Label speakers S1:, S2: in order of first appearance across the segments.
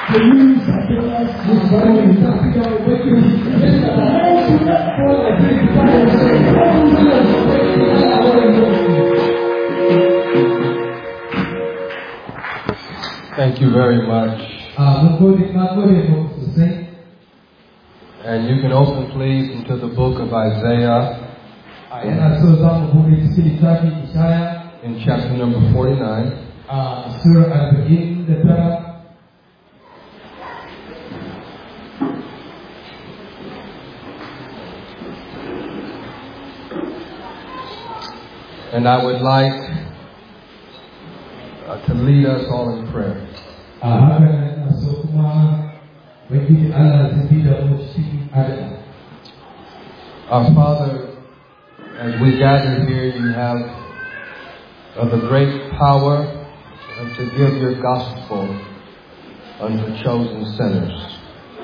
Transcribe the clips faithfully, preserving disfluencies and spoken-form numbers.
S1: Thank you very much. And you can open, please, into the book of Isaiah in chapter number forty-nine. And I would like uh, to lead us all in prayer. Our Father, as we gather here, you have uh, the great power uh, to give your gospel unto chosen sinners.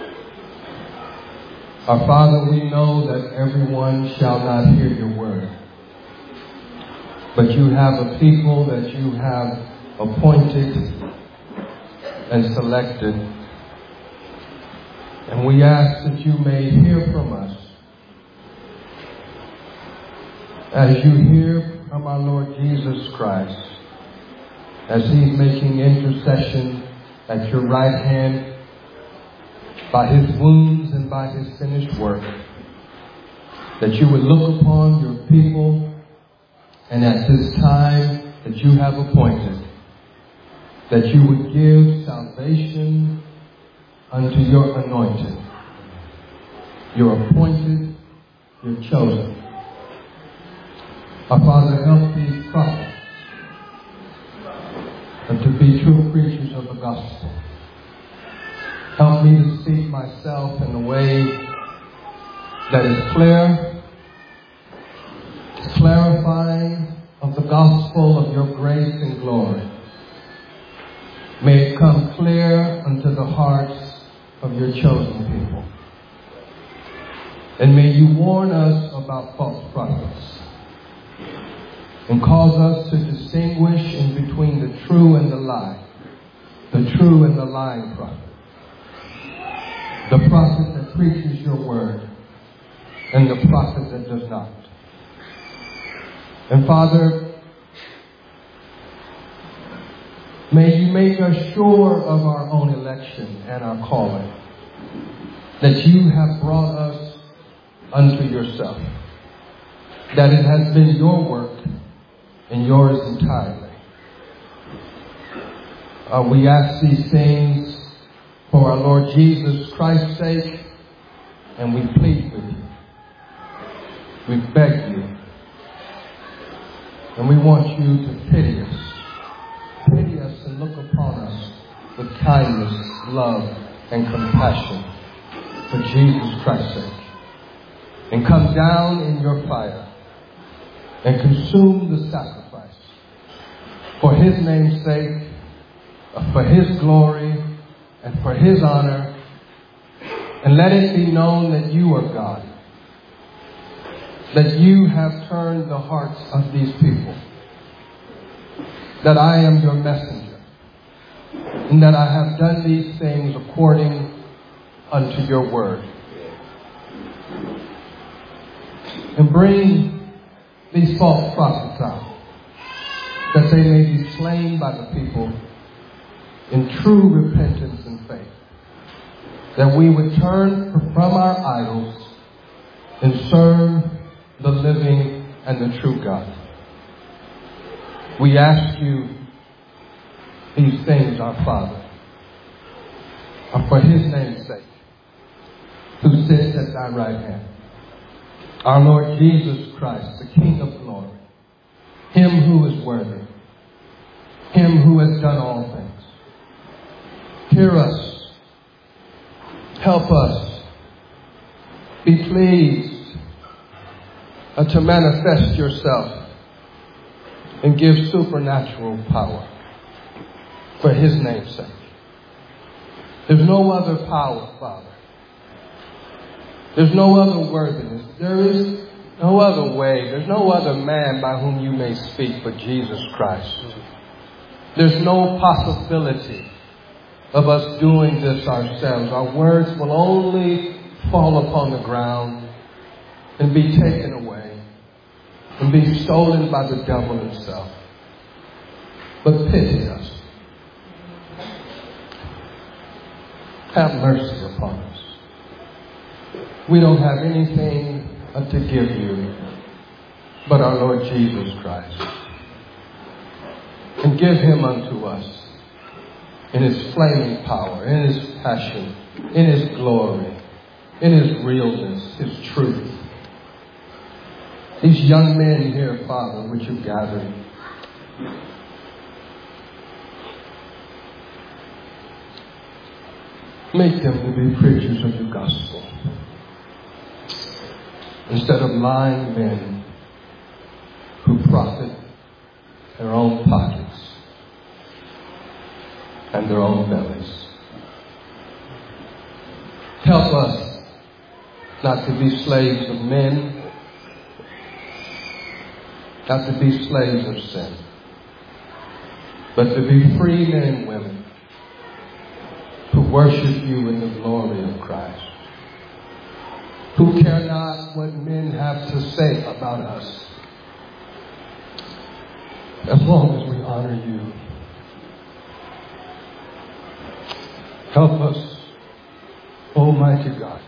S1: Our Father, we know that everyone shall not hear your word. But you have a people that you have appointed and selected. And we ask that you may hear from us as you hear from our Lord Jesus Christ, as he's making intercession at your right hand by his wounds and by his finished work, that you would look upon your people. And at this time that you have appointed, that you would give salvation unto your anointed, your appointed, your chosen. Our Father, help these prophets and to be true preachers of the gospel. Help me to speak myself in a way that is clear, clarifying of the gospel of your grace and glory. May it come clear unto the hearts of your chosen people. And may you warn us about false prophets and cause us to distinguish in between the true and the lie, the true and the lying prophet, the prophet that preaches your word and the prophet that does not. And Father, may you make us sure of our own election and our calling, that you have brought us unto yourself, that it has been your work and yours entirely. Uh, we ask these things for our Lord Jesus Christ's sake, and we plead with you. We beg you. And we want you to pity us. Pity us and look upon us with kindness, love, and compassion for Jesus Christ's sake. And come down in your fire and consume the sacrifice for his name's sake, for his glory, and for his honor. And let it be known that you are God, that you have turned the hearts of these people, that I am your messenger, and that I have done these things according unto your word. And bring these false prophets out, that they may be slain by the people in true repentance and faith, that we would turn from our idols and serve the living and the true God. We ask you these things, our Father, for his name's sake, who sits at thy right hand, our Lord Jesus Christ, the King of glory, him who is worthy, him who has done all things. Hear us, help us, be pleased Uh, to manifest yourself and give supernatural power for his name's sake. There's no other power, Father. There's no other worthiness. There is no other way. There's no other man by whom you may speak but Jesus Christ. There's no possibility of us doing this ourselves. Our words will only fall upon the ground and be taken away and be stolen by the devil himself. But pity us. Have mercy upon us. We don't have anything to give you but our Lord Jesus Christ. And give him unto us in his flaming power, in his passion, in his glory, in his realness, his truth. These young men here, Father, which you've gathered, make them to be preachers of the gospel instead of lying men who profit their own pockets and their own bellies. Help us not to be slaves of men, not to be slaves of sin, but to be free men and women who worship you in the glory of Christ, who care not what men have to say about us, as long as we honor you. Help us, Almighty God.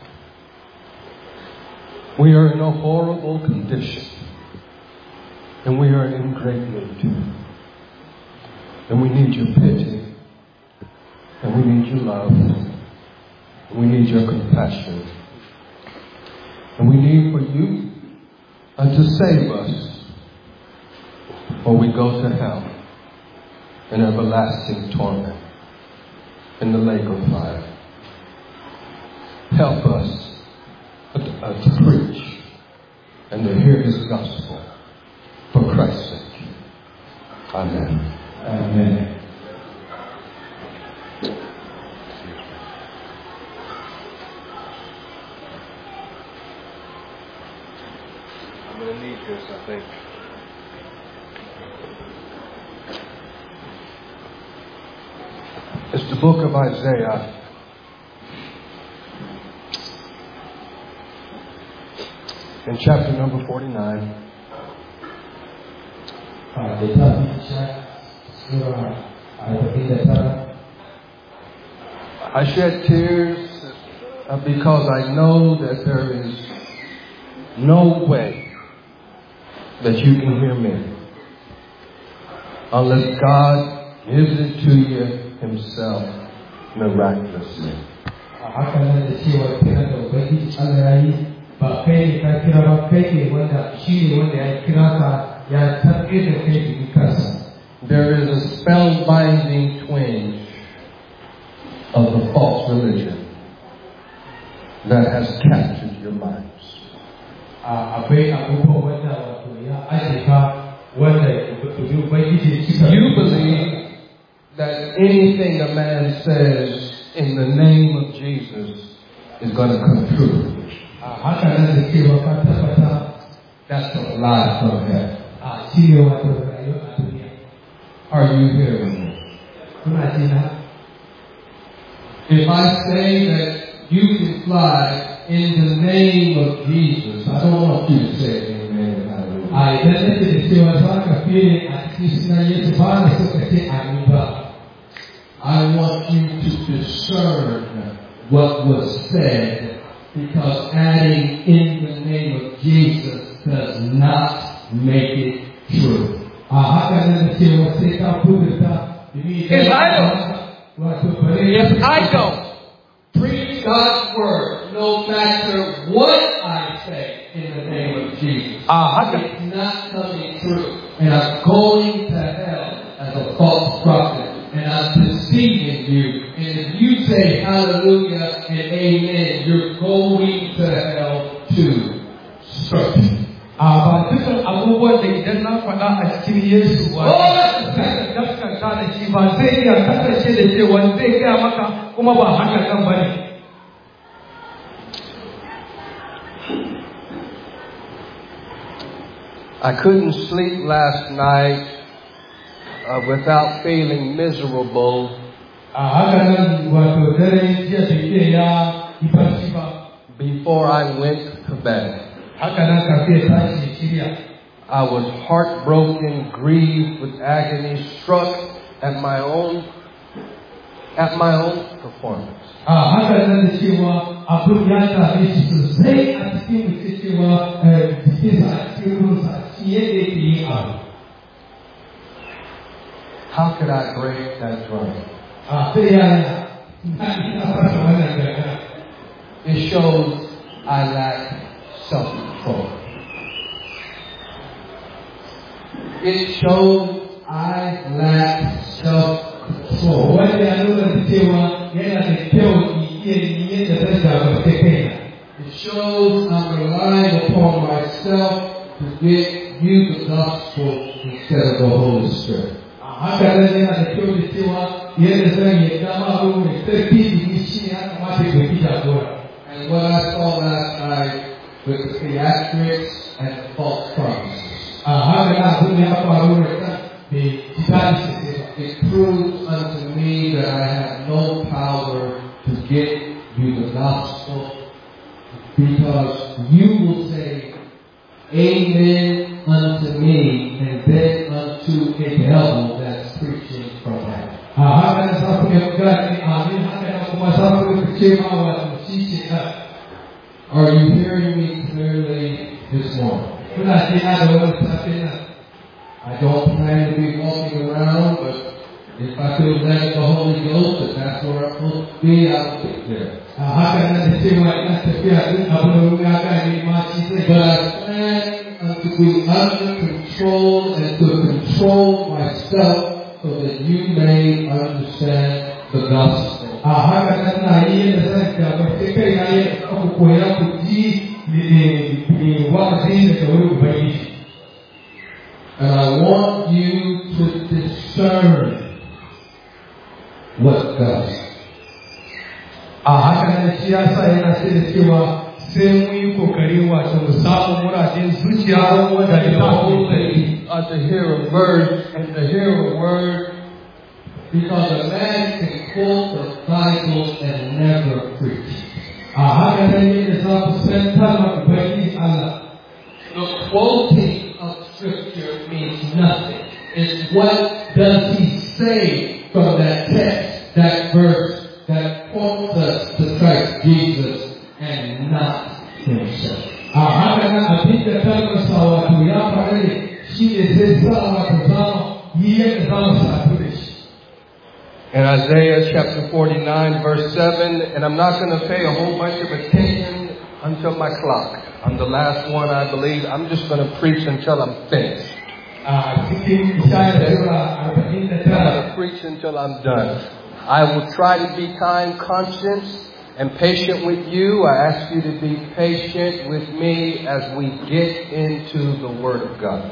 S1: We are in a horrible condition, and we are in great need. And we need your pity, and we need your love, and we need your compassion. And we need for you uh, to save us, or we go to hell in everlasting torment in the lake of fire. Help us uh, uh, to preach and to hear his gospel for Christ's sake. Amen.
S2: Amen.
S1: I'm going to need this, I think. It's the book of Isaiah. In chapter number forty-nine. I shed tears because I know that there is no way that you can hear me unless God gives it to you himself miraculously. There is a spellbinding twinge of the false religion that has captured your minds. You believe that anything a man says in the name of Jesus is going to come true. That's a lie from heaven. Are you hearing me? If I say that you can fly in the name of Jesus, I don't want you to say amen. I want you to discern what was said, because adding in the name of Jesus does not make it true. If I don't, if I don't preach God's word, no matter what I say in the name of Jesus, it's not coming true. And I'm going to hell as a false prophet. And I'm deceiving you. And if you say hallelujah and amen, you're going to hell too. Search.
S2: Ba dukkan abubuwan da idan na faɗa a cikin Yesu ba zai gaskata da shi ba zai iya kasance da cewa zai gaya maka kuma ba haka kan bane.
S1: I couldn't sleep last night uh, without feeling miserable Before I went to bed, I was heartbroken, grieved with agony, struck at my own at my own performance. How could I break that drum? It shows I lack self-control. It shows I lack self-control. It shows I'm relying upon myself to get you the gospel instead of the Holy Spirit. And what I saw last night with the theatrics and false promises, it proves unto me that I have no power to get you the gospel, because you will say amen unto me and then unto a devil that's preaching from heaven. Are you hearing me clearly this morning? I don't plan to be walking around, but if I feel led of the Holy Ghost, that that's where I'm supposed to be, I'll be there. But I plan to be under control and to control myself so that you may understand the gospel. And I want you to discern what gospel. Uh, to hear a verse and to hear a word, because a man can quote the Bible and never preach. The quoting of Scripture means nothing. It's what does he say from that text, that verse, that points us to Christ Jesus and not himself. In Isaiah chapter forty-nine, verse seven, and I'm not going to pay a whole bunch of attention until my clock. I'm the last one, I believe. I'm just going to preach until I'm finished. I'm going to preach until I'm done. I will try to be time conscious and patient with you. I ask you to be patient with me as we get into the Word of God.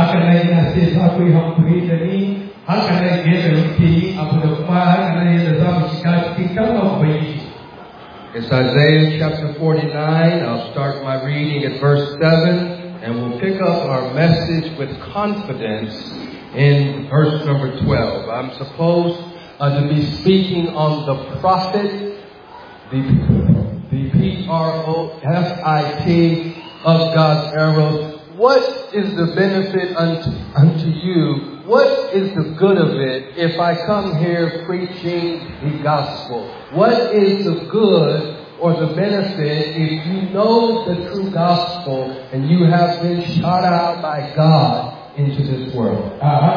S1: It's Isaiah chapter forty-nine. I'll start my reading at verse seven, and we'll pick up our message with confidence in verse number twelve. I'm supposed uh, to be speaking on the prophet, the, the P R O F I T of God's arrows. What is the benefit unto, unto you? What is the good of it if I come here preaching the gospel? What is the good or the benefit if you know the true gospel and you have been shot out by God into this world?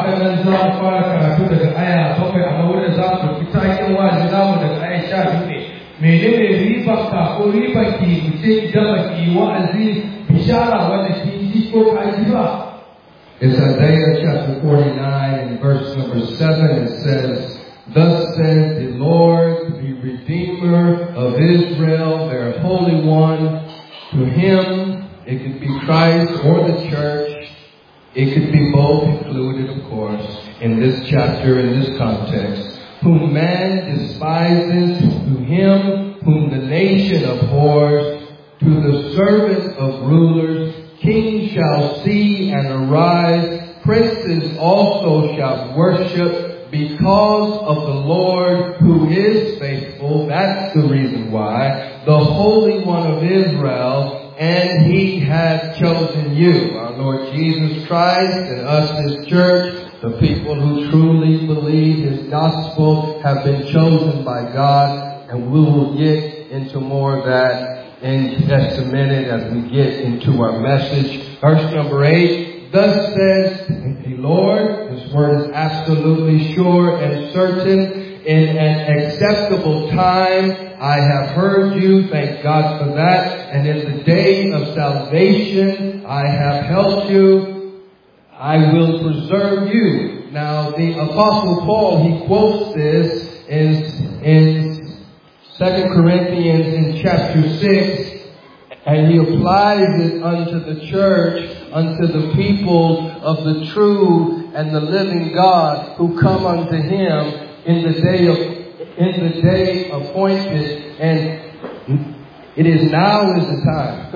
S1: It's Isaiah chapter forty-nine and verse number seven. It says, "Thus said the Lord, the Redeemer of Israel, their Holy One." To him, it could be Christ or the church. It could be both included, of course, in this chapter, in this context. Whom man despises, to him whom the nation abhors, to the servant of rulers, kings shall see and arise, princes also shall worship because of the Lord who is faithful, that's the reason why, the Holy One of Israel, and He has chosen you, our Lord Jesus Christ, and us, His church, the people who truly believe His gospel have been chosen by God, and we will get into more of that in just a minute as we get into our message. Verse number eight, thus says the Lord, His word is absolutely sure and certain. In an acceptable time I have heard you, thank God for that. And in the day of salvation I have helped you. I will preserve you. Now the Apostle Paul, he quotes this in, in Second Corinthians in chapter six, and he applies it unto the church, unto the people of the true and the living God who come unto Him in the day of in the day appointed, and it is now is the time.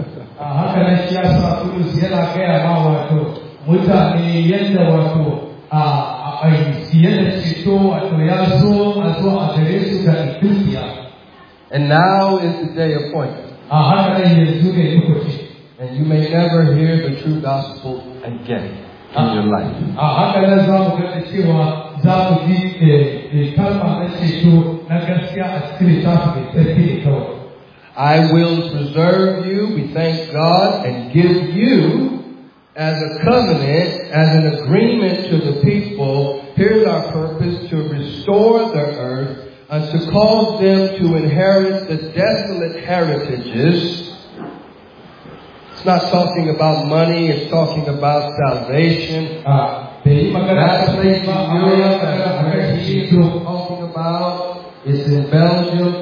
S1: And now is the day appointed. And you may never hear the true gospel again in your life. I will preserve you, we thank God, and give you as a covenant, as an agreement to the people. Here's our purpose: to restore the earth, and to cause them to inherit the desolate heritages. It's not talking about money, it's talking about salvation. Uh, that place in Europe that he's talking about is in Belgium.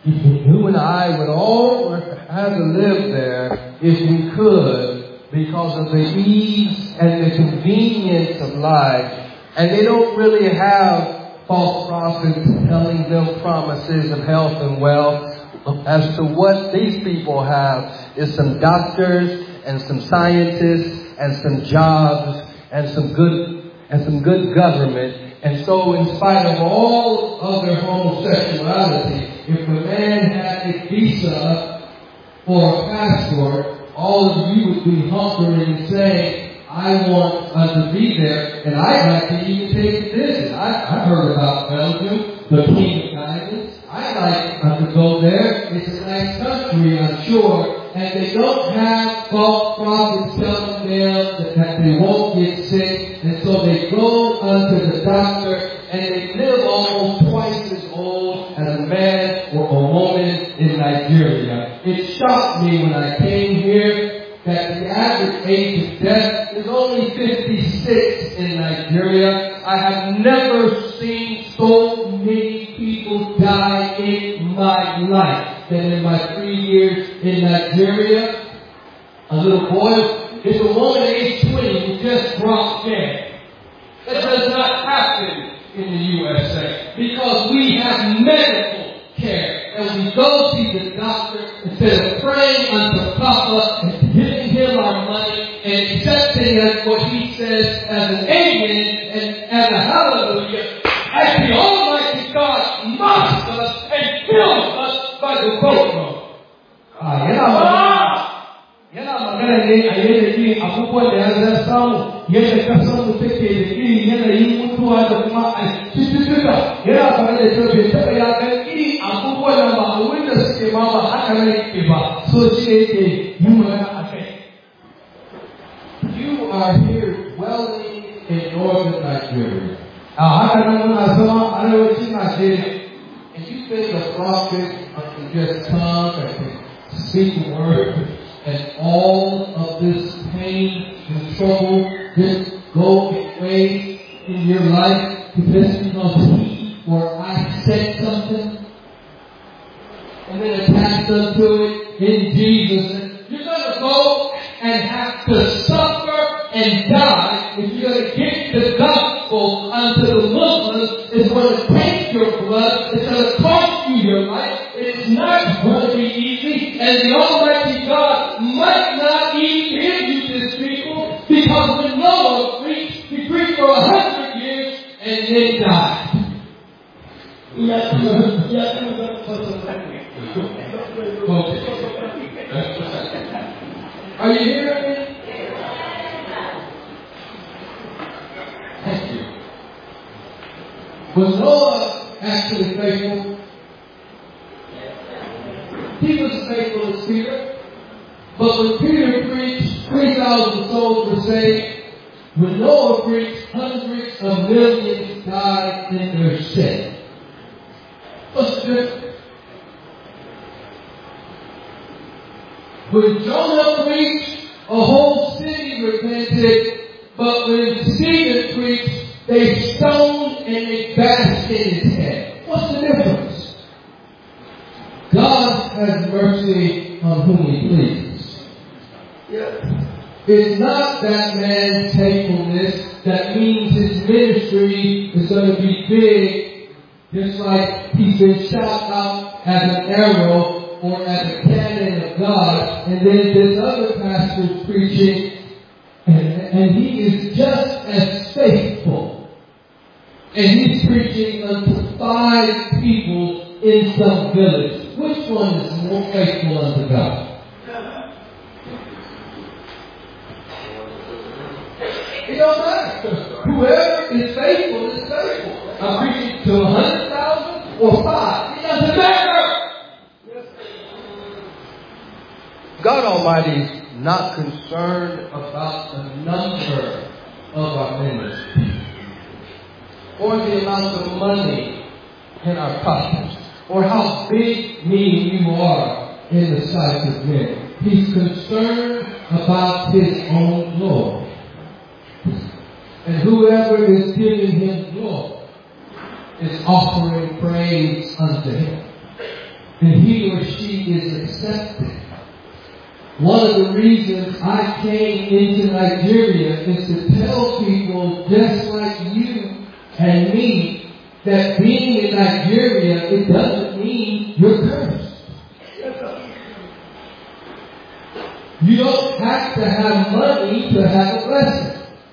S1: You and I would all have to live there if we could, because of the ease and the convenience of life. And they don't really have false prophets telling them promises of health and wealth. As to what these people have is some doctors and some scientists and some jobs and some good and some good government. And so, in spite of all of their homosexuality, if a man had a visa or a passport, all of you would be hunkering and saying, I want uh, to be there, and I'd like to even take a visit. I, I've heard about Belgium, the King of Diamonds. I'd like uh, to go there. It's a nice country, I'm sure. And they don't have false prophets telling them that, that they won't get sick. And so they go unto the doctor, and they live almost twice as old as a man or a woman in Nigeria. It shocked me when I came here that the average age of death is only fifty-six in Nigeria. I have never seen so many people die in my life than in my three years in Nigeria. A little boy, it's a woman age twenty who just dropped dead. That does not happen in the U S A because we have medical care. And we go see the doctor instead of praying unto Papa and giving him our money and accepting as what he says as an amen and as a hallelujah, as the Almighty God mocks us and kills us by the boatload. Ah, yeah. Yana magana ne a yanayin abubuwan da ya zai samu yadda kasanmu take da irin yanayin mutuwa da kuma a cututtuka. Yana fara da cewa bai taɓa ya ga irin abubuwan da ba a wurin da suke ma ba haka nan yake ba. So shi ne yake yi magana a kai. You are here dwelling in northern Nigeria. A haka nan muna zama arewacin Nigeria. And you think a prophet can just come and speak the word, and all of this pain and trouble just go away in your life just because he or I said something and then attach them to it in Jesus. You're going to go and have to suffer and die if you're going to get the gospel unto the Muslims. It's going to take your blood. It's going to cost you your life. It's not going to be easy. And the Almighty God might not even hear you this people, because when Noah preached, he preached for a hundred years and then died. Are you hearing me? Thank you. Was Noah actually faithful? He was faithful as Peter. But when Peter preached, three thousand souls were saved. When Noah preached, hundreds of millions died in their sin. What's the difference? When Jonah preached, a whole city repented. But when Stephen preached, they stoned and they bashed in his head. What's the difference? God has mercy on whom He pleases. It's not that man's faithfulness that means his ministry is going to be big, just like he's been shot out as an arrow or as a cannon of God, and then this other pastor's preaching, and, and he is just as faithful. And he's preaching unto five people in some village. Which one is more faithful unto God? It don't matter. Whoever is faithful is faithful. I'm preaching to a hundred thousand or five. It doesn't matter. God Almighty is not concerned about the number of our ministries or the amount of money in our pockets or how big me you are in the sight of men. He's concerned about His own glory. And whoever is giving Him glory is offering praise unto Him. And he or she is accepted. One of the reasons I came into Nigeria is to tell people just like you and me that being in Nigeria, it doesn't mean you're cursed. You don't have to have money to have a blessing.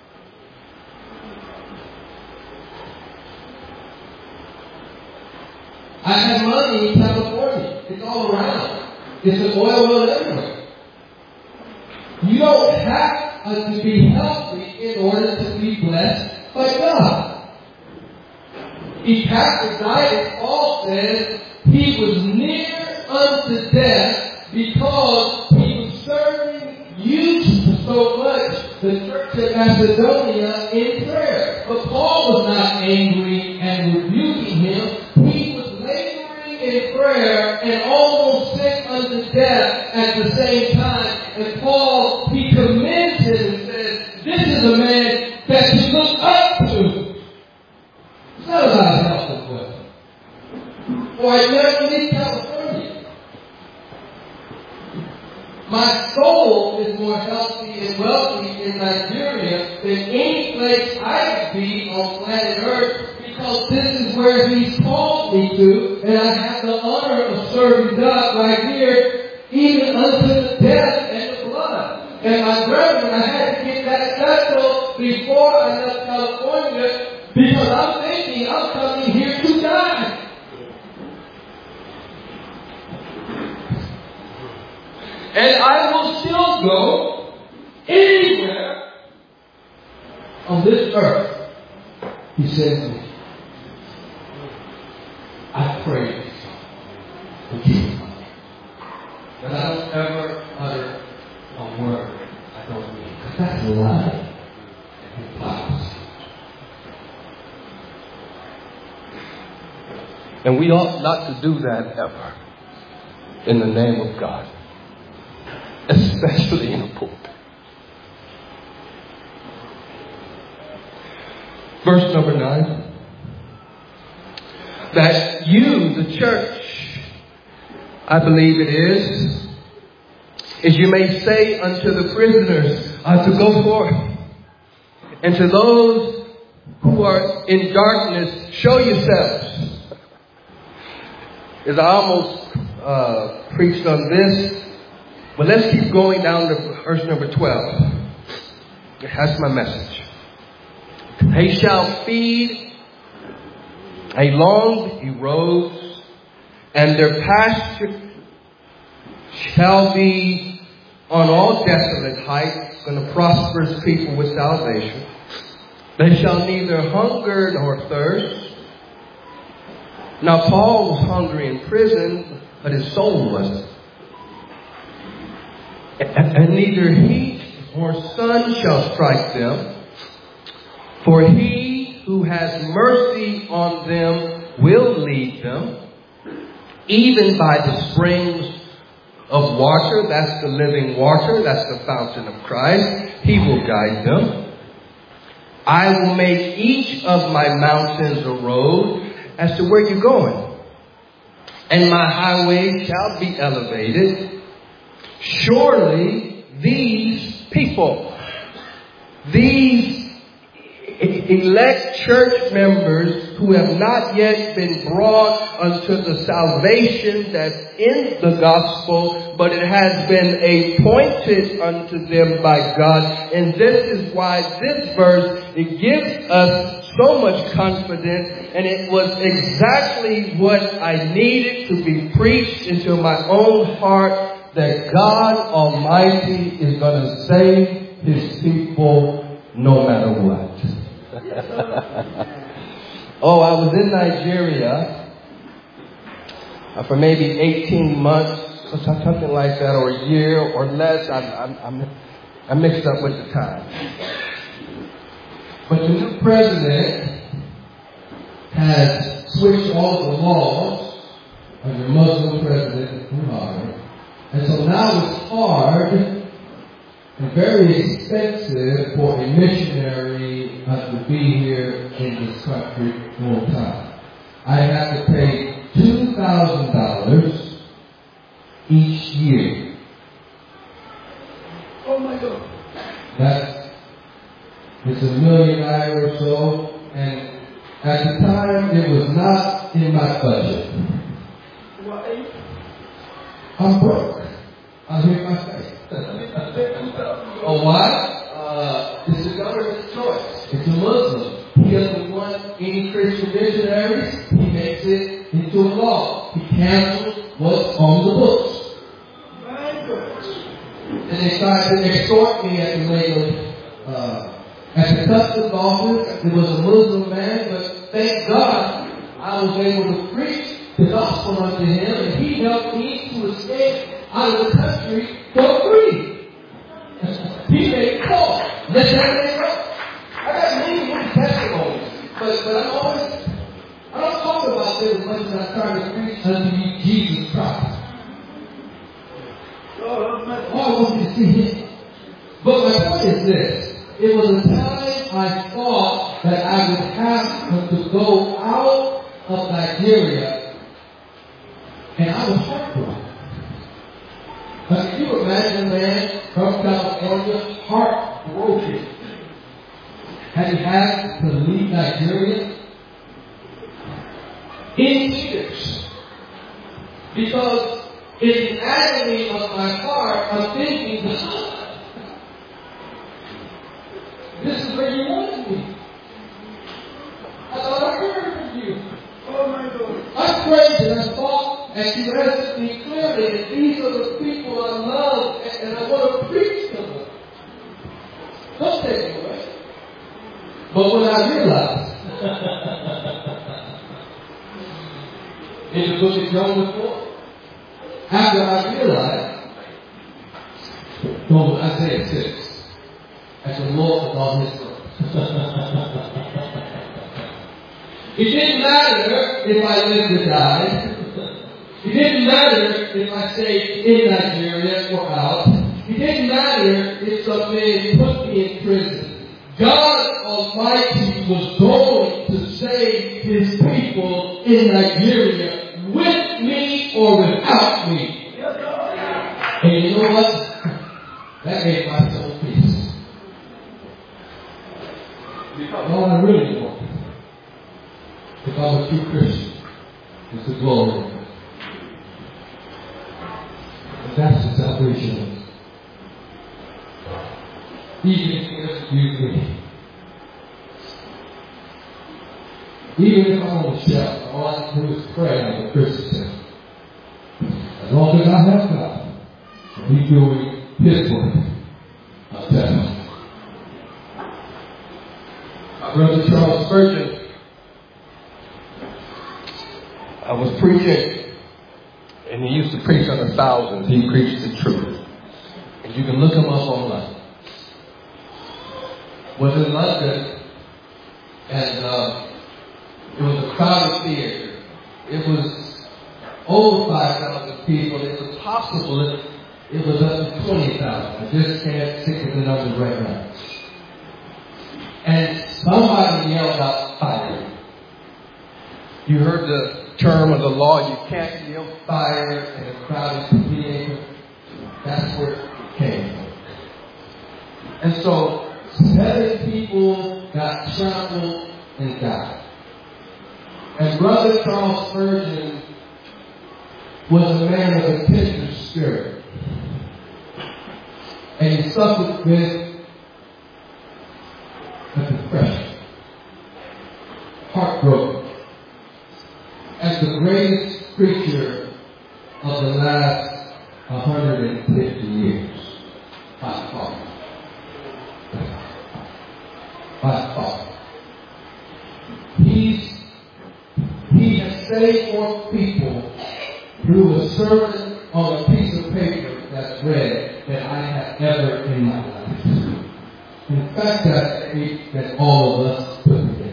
S1: I have money in California. It's all around. It's an oil well everywhere. You don't have to be healthy in order to be blessed by God. Epaphroditus, Paul says, he was near unto death because he was serving you so much, the church of Macedonia, in prayer. But Paul was not angry and rebuking him. He was laboring in prayer and almost sick unto death at the same time. And Paul, he commends him and says, this is a man that you look up to. It's not about health and wealth. Or I never leave California. My soul is more healthy and wealthy in Nigeria than any place I'd be on planet Earth, because this is where He's called me to, and I have the honor of serving God right here, even unto the death and the blood. And my brethren, I had to get that settled before I left California, because I'm thinking I'm coming here to die. And I will still go anywhere on this earth. He says, I pray for you that I don't ever utter a word I don't mean. Because that's a lie. Hypocrisy. And we ought not to do that ever in the name of God. Especially in a pulpit. Verse number nine. That you, the church, I believe it is, is you may say unto the prisoners uh, to go forth, and to those who are in darkness, show yourselves. As I almost uh, preached on this, but let's keep going down to verse number twelve. That's my message. They shall feed. A long he rose and their pasture shall be on all desolate heights, and a prosperous people with salvation. They shall neither hunger nor thirst. Now Paul was hungry in prison, but his soul wasn't. And, and neither heat nor sun shall strike them, for he who has mercy on them will lead them, even by the springs of water. That's the living water. That's the fountain of Christ. He will guide them. I will make each of my mountains a road as to where you're going, and my highways shall be elevated. Surely these people, these elect church members who have not yet been brought unto the salvation that's in the gospel, but it has been appointed unto them by God. And this is why this verse, it gives us so much confidence, and it was exactly what I needed to be preached into my own heart, that God Almighty is going to save His people no matter what. Oh, I was in Nigeria uh, for maybe eighteen months, or something like that, or a year or less. I'm, I'm, I'm, I'm mixed up with the time. But the new president has switched all the laws of the Muslim president, Muhammad. And so now it's hard and very expensive for a missionary uh, to be here in this country full time. I have to pay two thousand dollars each year. Oh my God. That's, it's a million naira or so, and at the time it was not in my budget. I'm broke. I hear my face. Oh, why? Uh, it's the government's choice. It's a Muslim. He doesn't want any Christian missionaries. He makes it into a law. He cancels what's on the books. And they tried to extort me at the Lagos, uh, at the customs office. It was a Muslim man, but thank God I was able to preach the gospel unto him, and he helped me to escape out of the country for free. He made calls. Let that man go. I got many, many testimonies, but but I'm always I don't talk about this as much as I try to preach unto you Jesus Christ. Oh, I want you to see him. But my point is this: it was a time I thought that I would have to go out of Nigeria, and I was heartbroken. But can you imagine a man from California, heartbroken, had he had to leave Nigeria in tears? Because in the agony of my heart, I'm thinking, this is where you wanted me. I thought I heard from you. Oh my God. I prayed and I thought, and you answered me clearly, that these are the people I love, and, and I want to preach to them. Don't take it away. But when I realized, in the book of John before, after I realized, no, Isaiah six, as the Lord of all his works. It didn't matter if I lived or died. It didn't matter if I stayed in Nigeria or out. It didn't matter if some man put me in prison. God Almighty was going to save His people in Nigeria with me or without me. And you know what? That made my soul peace. Because all I really want, if I'm a true Christian, is the glory of God. And that's the salvation. Even if He doesn't use me. Even if I'm on the shelf, all I can do is pray on the Christian. long as I have God, He's doing His work. I'll tell you. My brother Charles Spurgeon, I was preaching, and he used to preach on the thousands. He preached the truth. And you can look him up online. Was in London, and uh, it was a crowded theater. It was over five thousand people. It was possible that it was up to twenty thousand. I just can't stick with the numbers right now. And somebody yelled out fire. You heard the term of the law, you can't yell fire in a crowded theater. That's where it came from. And so seven people got trampled and died. And Brother Charles Spurgeon was a man of a tender spirit. And he suffered with a depression, heartbroken. As the greatest preacher of the last one hundred fifty years, by far. By far. He's, he has saved more people through a sermon on a piece of paper that's read than I have ever in my life. In fact, that's eight that all of us put together.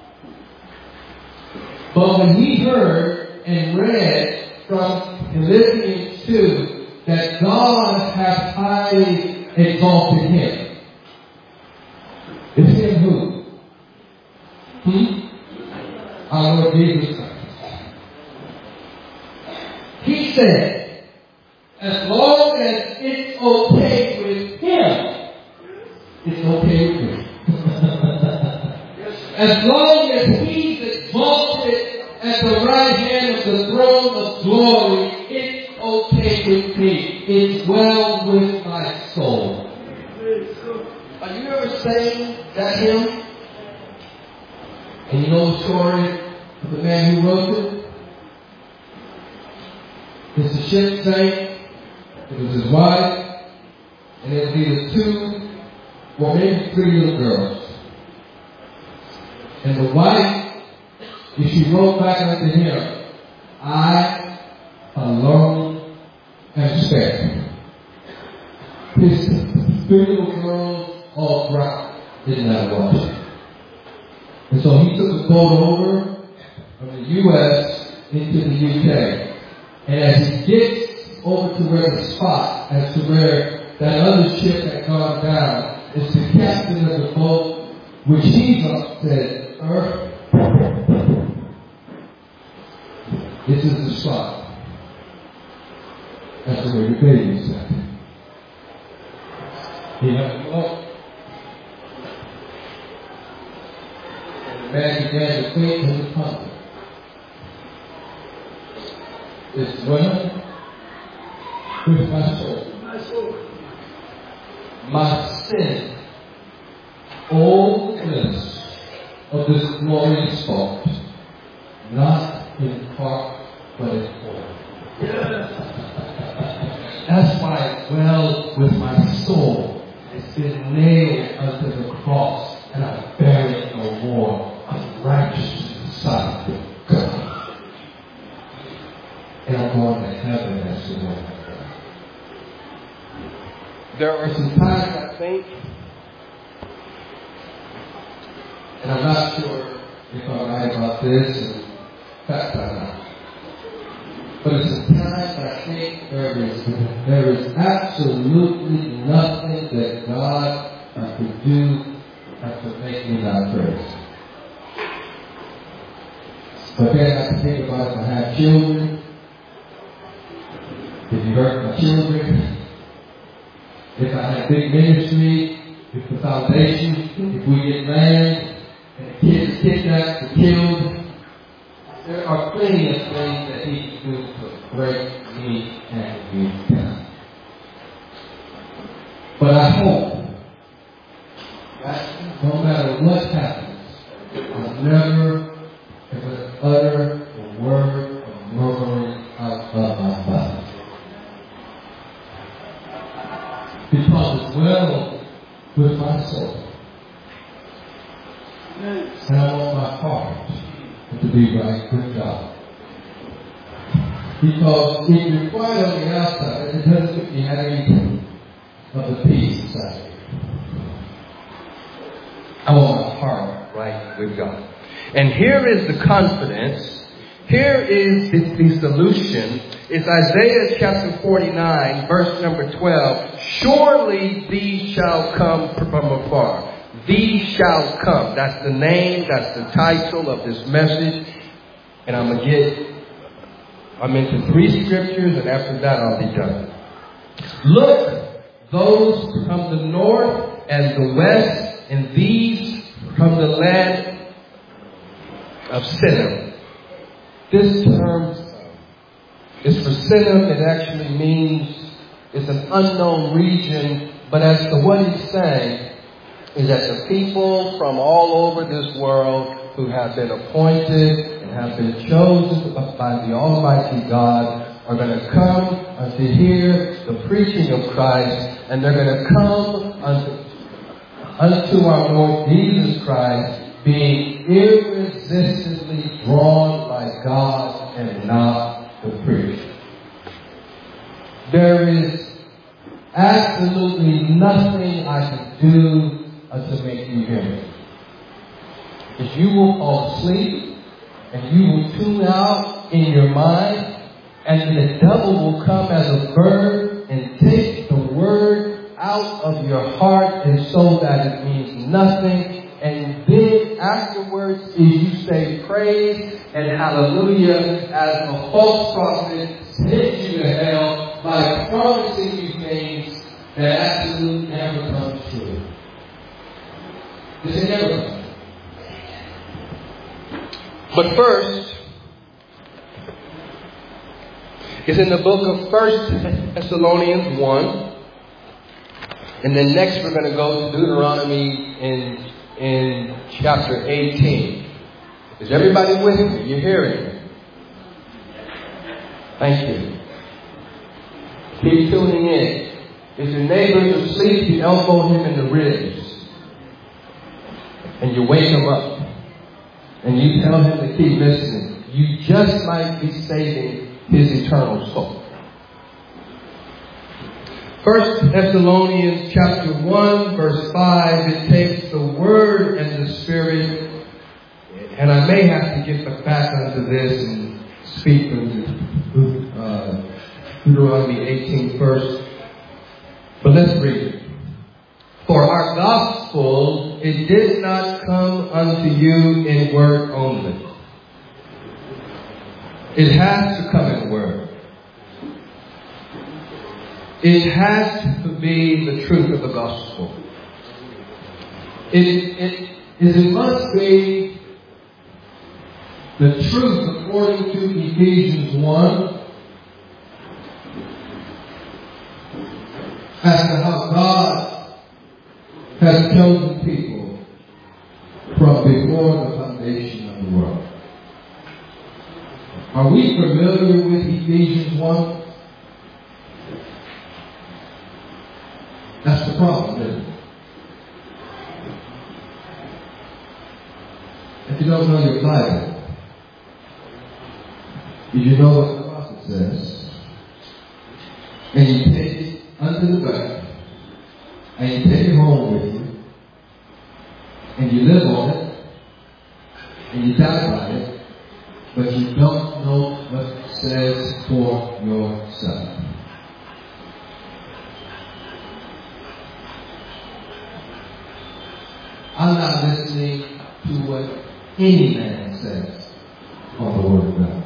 S1: But when he heard and read from Philippians two that God has highly exalted him, it's him who? Hmm? Our Lord Jesus Christ. He said, as long as it's okay with him, it's okay with me. As long as he's exalted at the right hand of the throne of glory, it's okay with me. It's well with my soul. Are you ever saying that hymn? And you know the story of the man who wrote it? It's the ship sank. It was his wife. And it was either two or maybe three little girls. And the wife, if she wrote back unto him, I alone am spared. His three little girls all drowned in that water. And so he took a boat over from the U S into the U K. And as he gets over to where the spot, as to where that other ship had gone down, it's the captain of the boat, which he's up, said, Earth, this is the spot. That's where the baby is at. He had to go. And the man began to think in the tongue. It's women with my soul. My soul. My sin. All the bliss of this glorious thought. Not in part, but in whole. That's why well with my soul. It's been nailed unto the cross, and I bear it no more. I'm righteous in the sight of God. And I'm going to heaven as the Lord. There are some times I think, and I'm not sure if I'm right about this, and in fact I'm not. But it's a time I think there is, there is absolutely nothing that God could do that could make me not praise. But then I think about if I have children, if you hurt my children, if I have big ministry, if the foundation, if we get land, and the kids kidnapped or killed, there are plenty of things that He can do to break me and you down. But I hope that no matter what happens, I'll never ever utter a word of murmuring out of my mouth. with my soul. And I want my heart to be right with God. Because if you're quiet on the outside, it doesn't mean you have anything of the peace inside. I want my heart right with God. And here is the confidence. Here is the, the solution. It's Isaiah chapter forty-nine, verse number twelve. Surely these shall come from afar. These shall come. That's the name, that's the title of this message. And I'm going to get, I'm into three scriptures, and after that I'll be done. Look, those from the north and the west, and these from the land of Sinim. This term is for Sinim. It actually means it's an unknown region. But as to what he's saying, is that the people from all over this world who have been appointed and have been chosen by the Almighty God are going to come to hear the preaching of Christ, and they're going to come unto, unto our Lord Jesus Christ, being irresistibly drawn by God and not the preacher. There is absolutely nothing I can do to make you hear me. If you will fall asleep and you will tune out in your mind, and the devil will come as a bird and take the word out of your heart, and so that it means nothing. And then afterwards, if you say praise and hallelujah as a false prophet sends you to hell by promising you things that absolutely never come true. This ain't never come. But first, it's in the book of First Thessalonians one. And then next we're going to go to Deuteronomy in, in chapter eighteen. Is everybody with me? You're hearing? Thank you. Keep tuning in. If your neighbor's asleep, you elbow him in the ribs. And you wake him up. And you tell him to keep listening. You just might be saving his eternal soul. First Thessalonians chapter one, verse five, it takes the Word and the Spirit, and I may have to get back onto this and speak from uh, Deuteronomy eighteen first. But let's read it. For our gospel, it did not come unto you in word only. It has to come in word. It has to be the truth of the gospel. It, it, it must be the truth according to Ephesians one as to how God has chosen people from before the foundation of the world. Are we familiar with Ephesians one? That's the problem, isn't it? If you don't know your Bible, did you know what the prophet says? And you take it under the back, and you take it home with you, and you live on it, and you die by it, but you don't know what it says for yourself. I'm not listening to what any man says on the Word of God.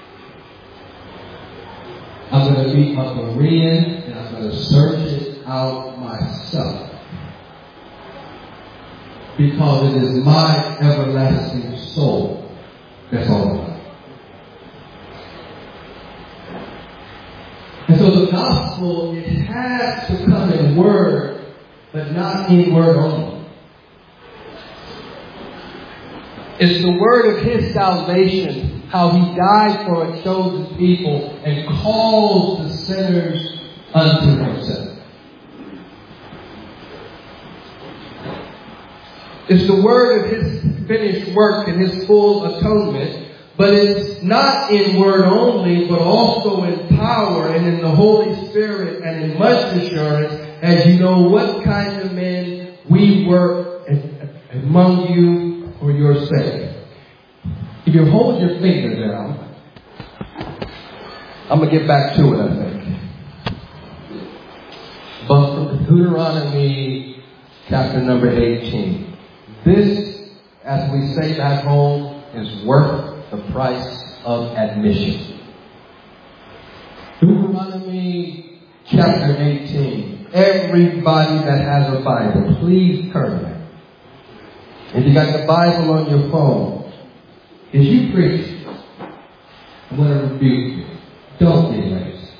S1: I'm going to be a Berean, and I'm going to search it out myself. Because it is my everlasting soul that's all about. And so the gospel, it has to come in word, but not in word only. It's the word of His salvation, how He died for a chosen people and calls the sinners unto Himself. It's the word of his finished work and his full atonement. But it's not in word only, but also in power and in the Holy Spirit and in much assurance, as you know what kind of men we were among you for your sake. If you hold your finger down, I'm going to get back to it, I think. But from Deuteronomy chapter number eighteen. This, as we say back home, is worth the price of admission. Deuteronomy chapter eighteen. Everybody that has a Bible, please turn there. If you got the Bible on your phone, if you preach, I'm going to rebuke you. Don't be lazy.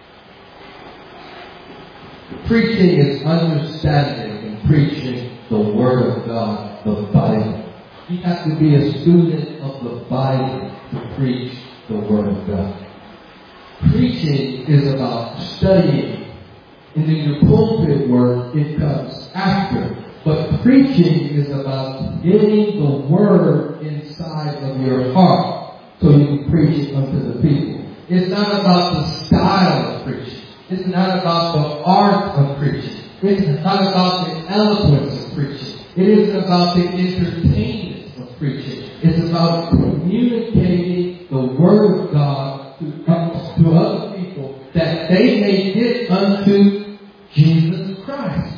S1: Preaching is understanding and preaching the Word of God, the Bible. You have to be a student of the Bible to preach the Word of God. Preaching is about studying. And then your pulpit work, it comes after. But preaching is about getting the Word inside of your heart so you can preach it unto the people. It's not about the style of preaching. It's not about the art of preaching. It's not about the eloquence of preaching. It isn't about the entertainment of preaching. It's about communicating the Word of God to, to other people that they may get unto Jesus Christ.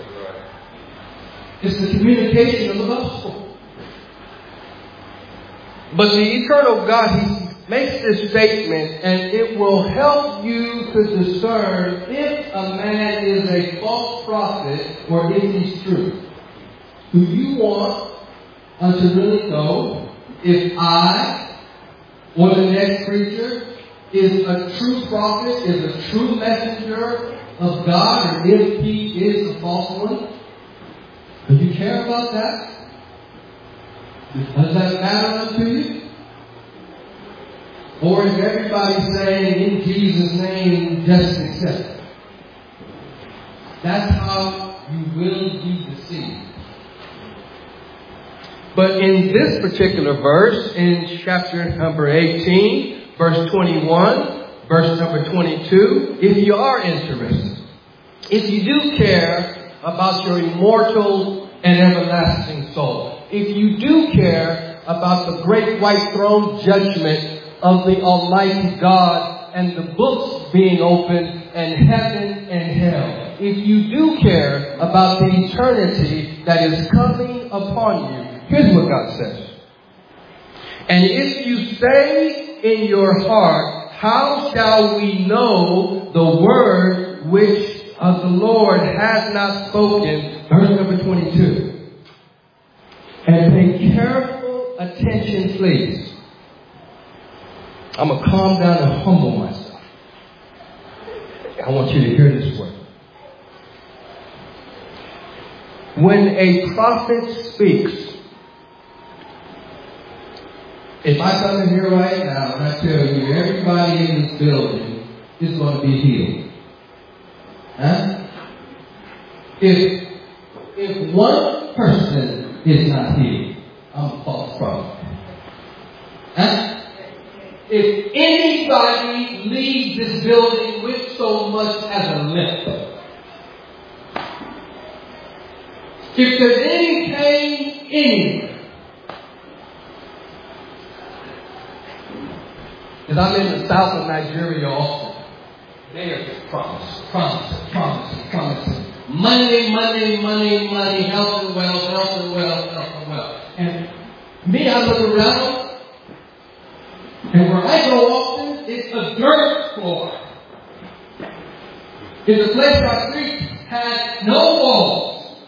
S1: It's the communication of the gospel. But the eternal God, He makes this statement, and it will help you to discern if a man is a false prophet or if he's true. Do you want us to really know if I or the next preacher is a true prophet, is a true messenger of God, or if he is a false one? Do you care about that? Does that matter unto you? Or is everybody saying, in Jesus' name, just accept it? That's how you will be deceived. But in this particular verse, in chapter number eighteen, verse twenty-one, verse number twenty-two, if you are interested, if you do care about your immortal and everlasting soul, if you do care about the great white throne judgment of the Almighty God and the books being opened and heaven and hell, if you do care about the eternity that is coming upon you, here's what God says. And if you say in your heart, how shall we know the word which of the Lord has not spoken? Verse number twenty-two. And pay careful attention, please. I'm going to calm down and humble myself. I want you to hear this word. When a prophet speaks, if I come in here right now and I tell you everybody in this building is going to be healed. Huh? If, if one person is not healed, I'm a false prophet. Huh? If anybody leaves this building with so much as a limp, if there's any pain anywhere, because I'm in the south of Nigeria also, they are just promises, promises, promises, promises. Money, money, money, money, health and wealth, health and wealth, health and wealth. And me, I look around, and where I go often, it's a dirt floor. In the place I preached had no walls.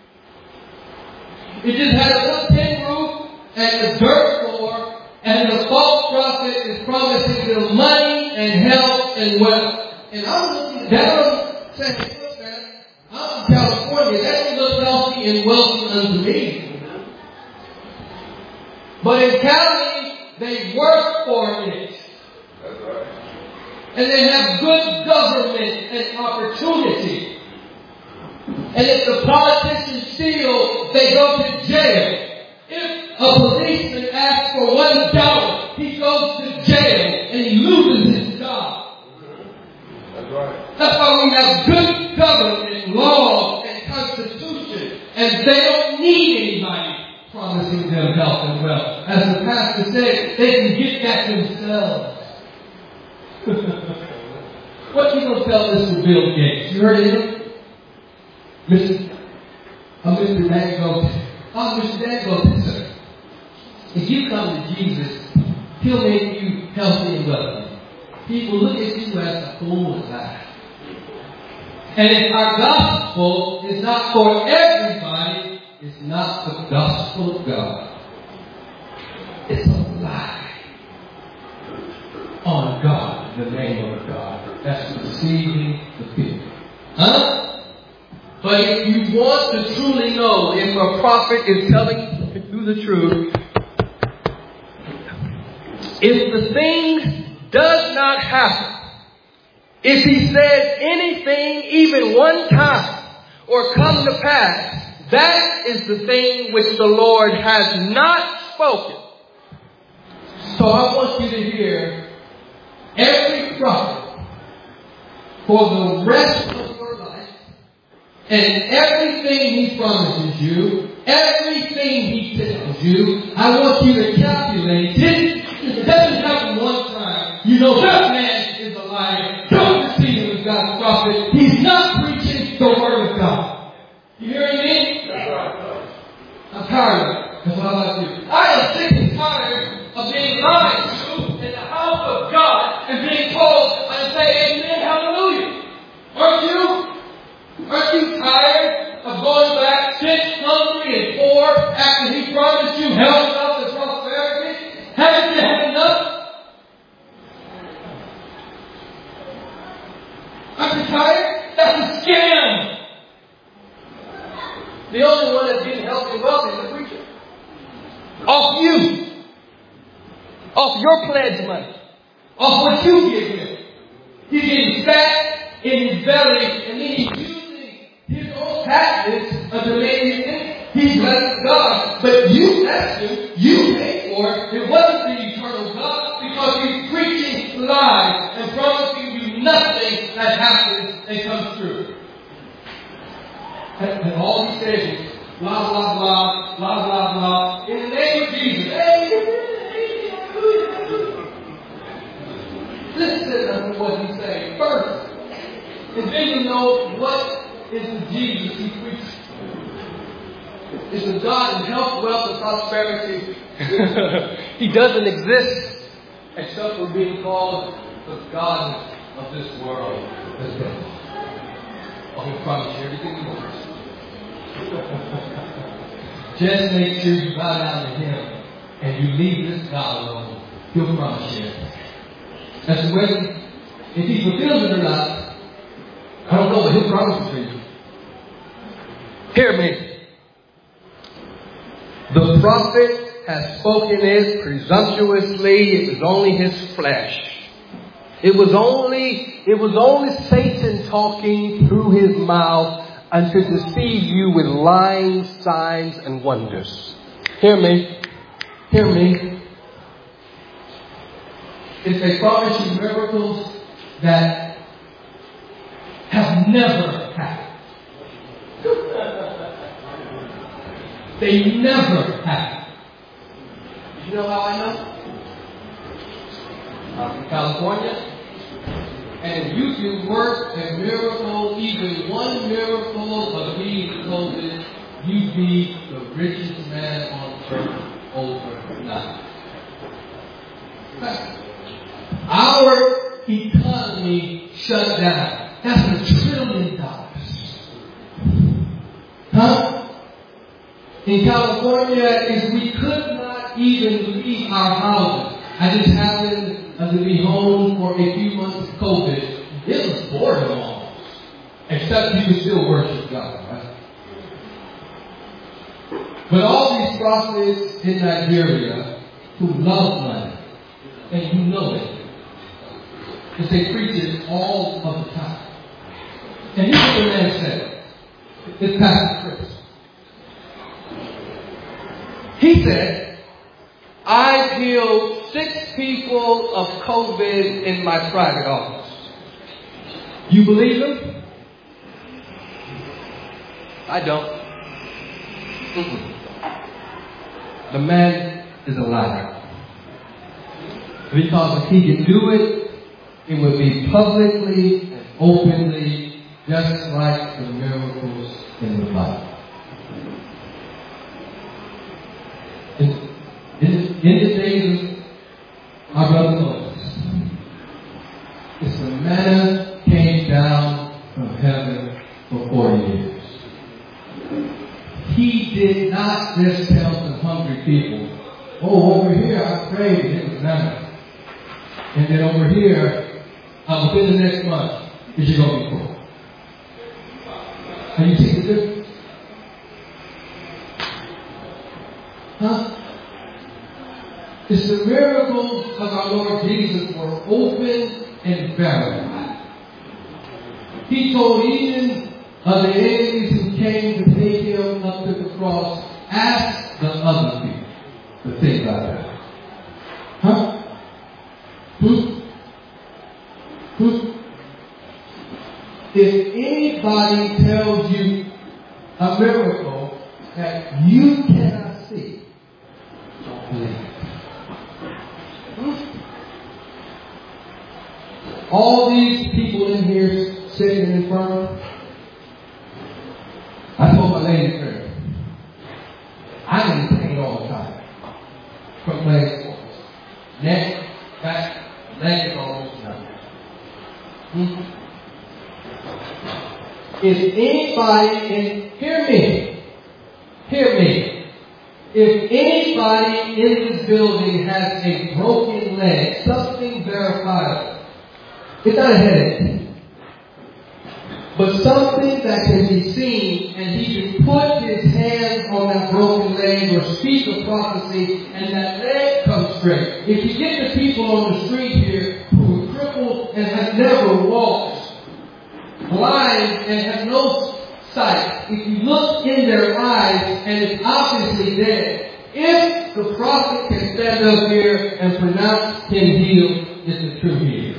S1: It just had a little tin roof and a dirt floor, and the false prophet is promising them money and health and wealth. And I'm looking down saying, look, man, I'm in California. That don't look healthy and wealthy unto me. But in Cali, they work for it. That's right. And they have good government and opportunity.
S3: And if the politicians steal, they go to jail. If a policeman asks for one dollar, he goes to jail and he loses his job. That's right. That's why we have good government, laws, and constitution, and they don't need anybody promising them health and wealth. As the pastor said, they can get that themselves. What you gonna tell Mister Bill Gates? You heard of him? Mister Oh, Mister Dangote. Oh, Mister Dangote, sir. If you come to Jesus, He'll make you healthy and wealthy. People look at you as a fool and laugh. And if our gospel is not for everybody, it's not the gospel of God. It's a lie on God, the name of God. That's deceiving the people. Huh? But if you want to truly know if a prophet is telling you the truth, if the thing does not happen, if he says anything even one time or come to pass, that is the thing which the Lord has not spoken. So I want you to hear every prophet for the rest of your life, and everything he promises you, everything he tells you, I want you to calculate it. It doesn't happen one time. You know that man is a liar. Don't deceive him as God's prophet. He's not preaching the word of God. You hearing me? I'm tired of it. That's what I like to do. I am sick and tired of being lied to in the house of God and being told and say amen, hallelujah. Aren't you? Aren't you tired of going back sick, hungry, and poor after he promised you health, wealth, and prosperity? Haven't you had enough? Aren't you tired? That's a scam. The only one that's getting healthy and wealthy is the preacher. Off you. Off your pledge money. Off what you give him. He's getting fat in his belly, and then he's using his own tactics of demanding things. He blesses God, but you blessed him. You paid for it. It wasn't the eternal God, because he's preaching lies and promising you nothing that happens and comes true. And all he says is blah, blah, blah, blah, blah, blah. In the name of Jesus. Listen to what he's saying first. And then you know what is the Jesus he preaches. It's the God in health, wealth, and prosperity. He doesn't exist except for being called the God of this world. Oh, he promised you everything he wants. Just make sure you bow down to him and you leave this God alone. He'll promise you. That's when, if he fulfills it or not, I don't know, but he'll promise it to you. Hear me. The prophet has spoken it presumptuously. It was only his flesh. It was only, it was only Satan talking through his mouth and to deceive you with lying signs and wonders. Hear me. Hear me. If they promise you miracles that have never happened. They never happened. You know how I know? I'm from California. And if you can work a miracle, even one miracle of beating COVID, you'd be the richest man on earth overnight. Our economy shut down. That's a trillion dollars. Huh? In California, is we could not even leave our houses. I just happened to be home for a few months of COVID. It was boredom almost. Except you could still worship God, right? But all these prophets in Nigeria who love money, and you know it, because they preach it all of the time. And here's what the man said.
S1: is Pastor Chris.
S3: He said, I healed six people of COVID in my private office. You believe him? I don't. Mm-mm. The man is a liar. Because if he could do it, it would be publicly and openly, just like the miracles in the Bible. In, in, in the days of our brother Moses, it's the manna came down from heaven for forty years. He did not just tell the hungry people, oh, over here I prayed and it was manna. And then over here, uh, within the next month, is you going to be full. And you see the difference? Huh? It's the miracles of our Lord Jesus were open and verified. He told even of the enemies who came to take him up to the cross, ask the other people to think about that. Huh? Hmm? Hmm? If anybody tells you a miracle that you cannot see, don't believe it. Hmm? All these people in here sitting in front, I told my lady friend, I'm in pain all the time from playing sports. Neck, back, leg is almost done. Hmm? If anybody, and hear me, hear me, if anybody in this building has a broken leg, something verifiable, it's not a headache, but something that can be seen, and he can put his hands on that broken leg or speak a prophecy, and that leg comes straight. If you get the people on the street here who are crippled and have never walked, blind and have no sight, if you look in their eyes and it's obviously dead, if the prophet can stand up here and pronounce him healed, it's a true healing.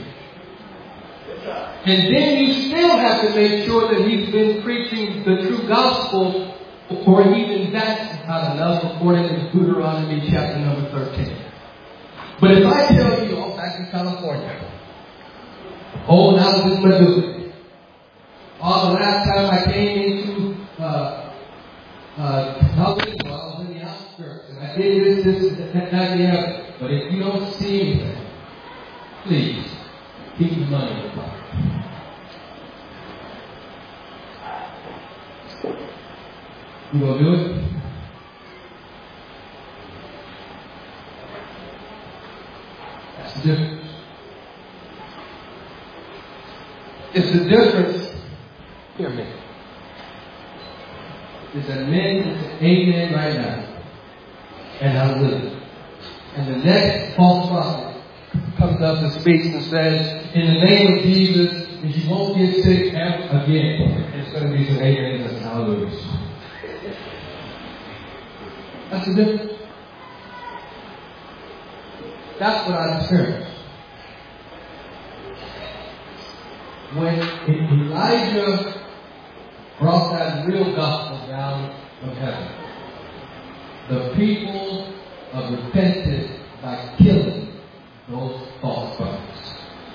S3: And then you still have to make sure that he's been preaching the true gospel, or even that's not enough, according to Deuteronomy chapter number thirteen. But if I tell you, oh, back in California, oh, now this is Medusa. Oh, the last time I came into uh, uh, California, well, I was in the outskirts, and I did this, this, that, that, and the other. But if you don't see anything, please keep the money in the pocket. You gonna do it? That's the difference. It's the difference. Hear me. It's a men, it's an amen right now. And I'm living. And the next false prophet comes up and speaks and says, in the name of Jesus, and you won't get sick ever again. And it's going to be some amens and hallelujahs. That's the difference. That's what I experienced. When Elijah brought that real gospel down from heaven, the people of repented by killing those false prophets.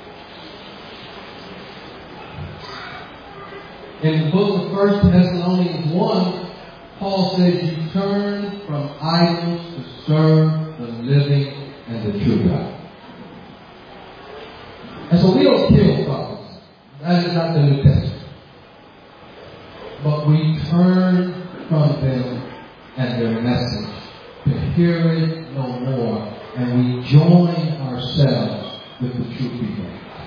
S3: In the book of First Thessalonians one, Paul says you turn from idols to serve the living and the true God. And so we don't kill prophets. That is not the New Testament. But we turn from them and their message to hear it no more, and we join ourselves with the true people.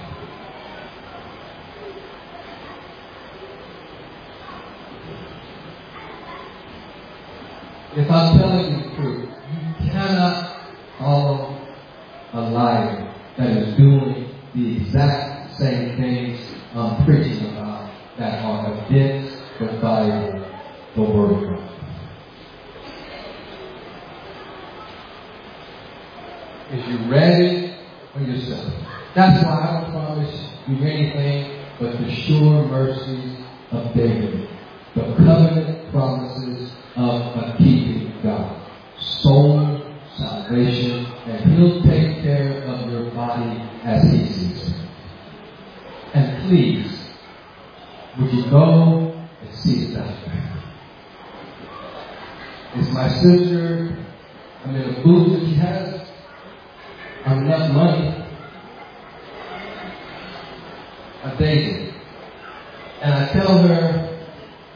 S3: If I'm telling you the truth, you cannot follow a liar that is doing the exact same things I'm preaching about that are against the Bible
S1: you anything but the sure mercies of David, the covenant promises of a keeping God. Soul, salvation, and He'll take care of your body as He sees it. And please, would you go and see the doctor? Is my sister, I mean, the booth that she has, enough money? I dated. And I tell her,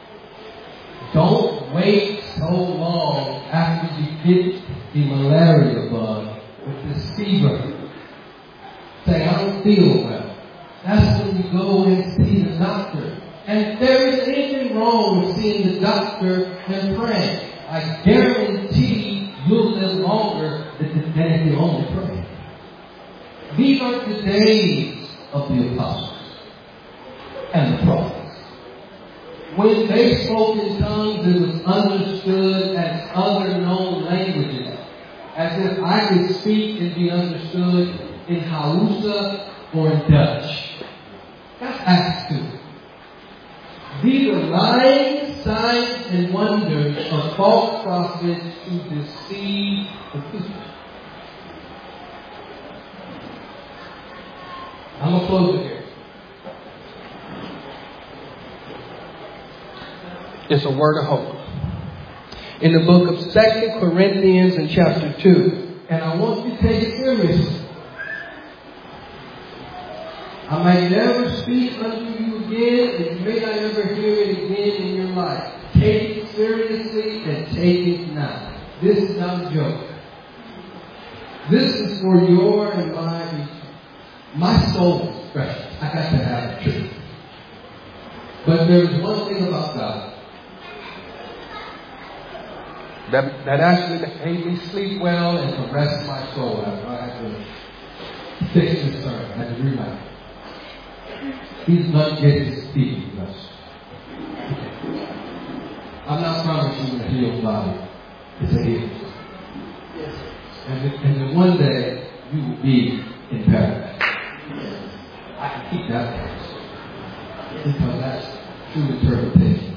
S1: don't wait so long after you get the malaria bug with this fever. Say, I don't feel well. That's when you go and see the doctor. And there isn't anything wrong with seeing the doctor and praying. I guarantee you'll live longer than if you only pray. These are the days of the apostles and the prophets. When they spoke in tongues, it was understood as other known languages, as if I could speak and be understood in Hausa or in Dutch. That's Acts two. These are lying signs and wonders of false prophets to deceive the people. I'm going to close it here. It's a word of hope. In the book of Second Corinthians in chapter two. And I want you to take it seriously. I might never speak unto you again, and you may not ever hear it again in your life. Take it seriously and take it now. This is not a joke. This is for your and my, my soul is precious. I got to have the truth. But there's one thing about God that, that actually made me sleep well and to rest my soul after I had to fix this sermon. I had to remind. He's not yet his speaking to us. I'm not promising a healed body. It's a healed. And, and then one day you will be in paradise. I can keep that promise because that's true interpretation.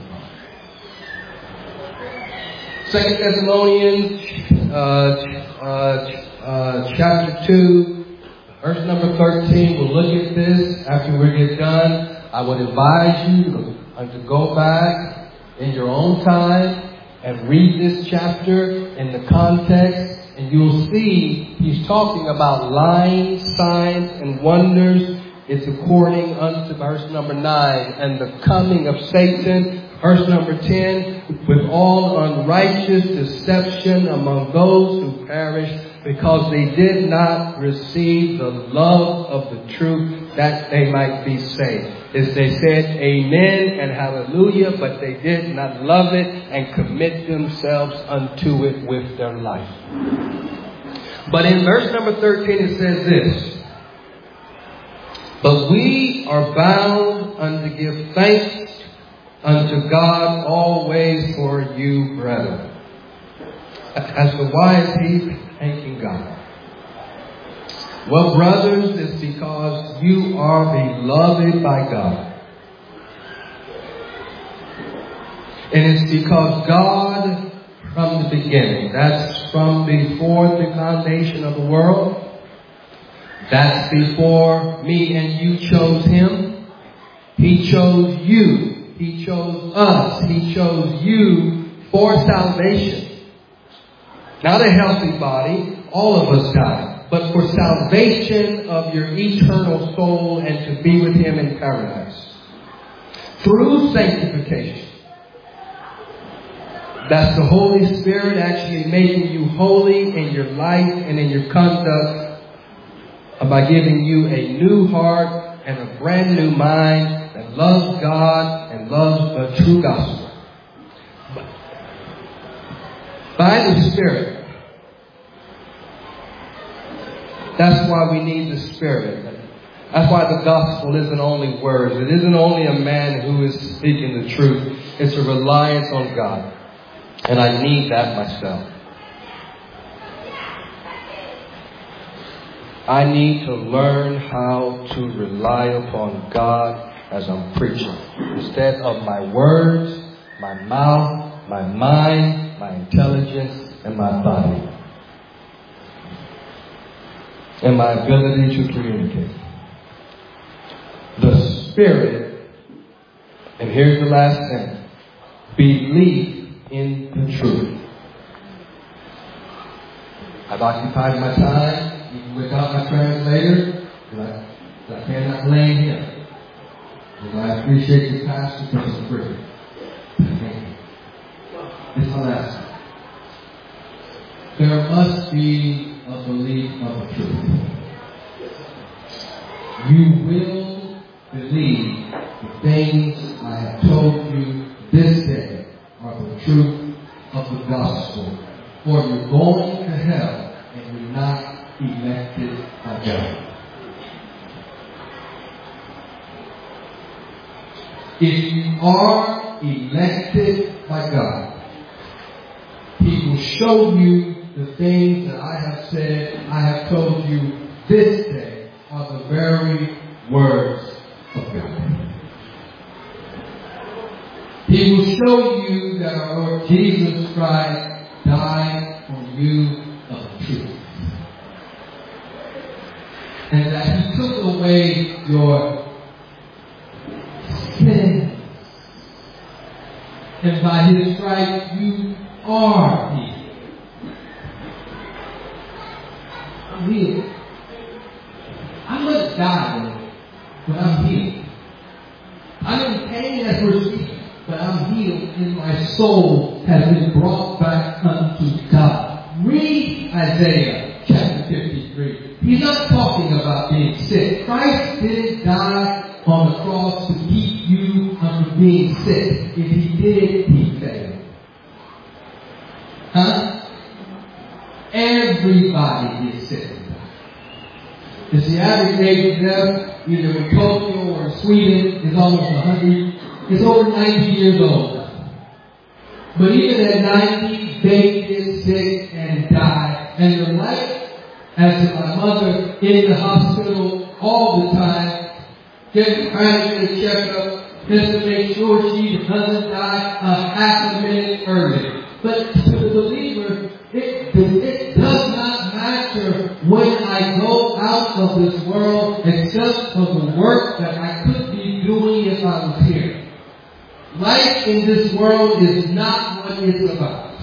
S1: Second Thessalonians, uh, uh, uh, chapter two. Verse number thirteen, we'll look at this after we get done. I would advise you to, uh, to go back in your own time and read this chapter in the context, and you'll see he's talking about lying signs and wonders. It's according unto verse number nine, and the coming of Satan. Verse number ten, with all unrighteous deception among those who perish, because they did not receive the love of the truth that they might be saved. As they said amen and hallelujah, but they did not love it and commit themselves unto it with their life. But in verse number thirteen it says this, but we are bound unto give thanks unto God always for you, brethren. As to why is he thanking God? Well, brothers, it's because you are beloved by God. And it's because God, from the beginning, that's from before the foundation of the world, that's before me and you chose him. He chose you. He chose us. He chose you for salvation. Not a healthy body. All of us die. But for salvation of your eternal soul and to be with him in paradise. Through sanctification. That's the Holy Spirit actually making you holy in your life and in your conduct by giving you a new heart and a brand new mind that loves God and loves the true gospel. By the Spirit. That's why we need the Spirit. That's why the gospel isn't only words. It isn't only a man who is speaking the truth. It's a reliance on God. And I need that myself. I need to learn how to rely upon God as I'm preaching. Instead of my words, my mouth, my mind, my intelligence, and my body. And my ability to communicate. The Spirit, and here's the last thing, belief in the truth. I've occupied my time, even without my translator, because I, I cannot blame him. Because I appreciate the pastor because it's free. It's my last one. There must be a belief of the truth. You will believe the things I have told you this day are the truth of the gospel. Or you're going to hell and you're not elected by God. If you are elected by God, He will show you the things that I have said, I have told you this day are the very words of God. He will show you that our Lord Jesus Christ died for you of the truth. And that He took away your sin. And by His stripes you are healed. I'm healed. I must die, but I'm healed. I'm in pain as we're speaking, but I'm healed, and my soul has been brought back unto God. Read Isaiah chapter fifty-three. He's not talking about being sick. Christ didn't die on the cross to keep you from being sick. If He did, He failed. Huh? Everybody is sick. It's the average age of death, either in Tokyo or Sweden, is almost one hundred. It's over ninety years old. But even at ninety, they get sick and die. And they're like, as my mother, in the hospital all the time, getting trying to get a checkup just to make sure she doesn't die a half a minute early. But to the believer, it, it does not matter when I go out of this world except for the work that I could be doing if I was here. Life in this world is not what it's about.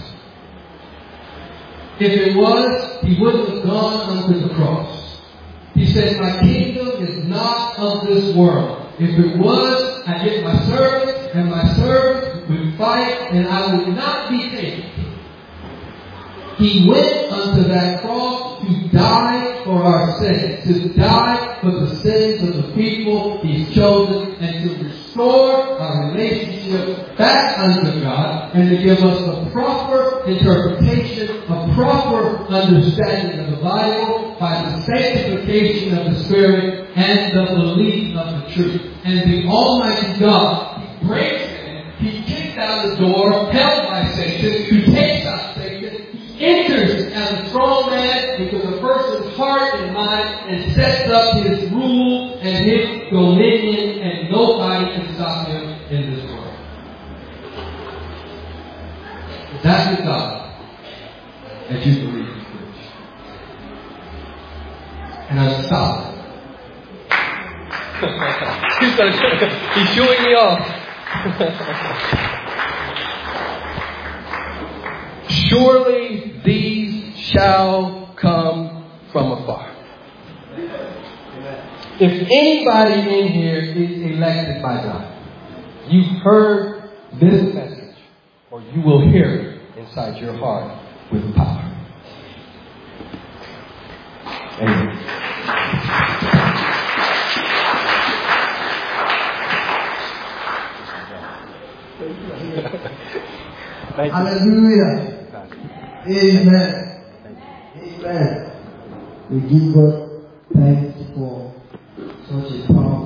S1: If it was, He wouldn't have gone unto the cross. He said, my kingdom is not of this world. If it was, I'd get my servants, and my servants would fight, and I would not be taken. He went unto that cross to die for our sins, to die for the sins of the people He's chosen, and to restore our relationship back unto God, and to give us a proper interpretation, a proper understanding of the Bible by the sanctification of the Spirit and the belief of the truth. And the Almighty God, He breaks it, He kicks out the door held by Satan, who takes out Satan, enters as a strong man into the person's heart and mind and sets up his rule and his dominion, and nobody can stop him in this world. That's the God that you believe in, church. And I'm stopping.
S3: he's, gonna, he's shooing me off. Surely these shall come from afar.
S1: If anybody in here is elected by God, you've heard this message, or you will hear it inside your heart with power. Amen.
S4: Hallelujah. Amen. Amen. We give God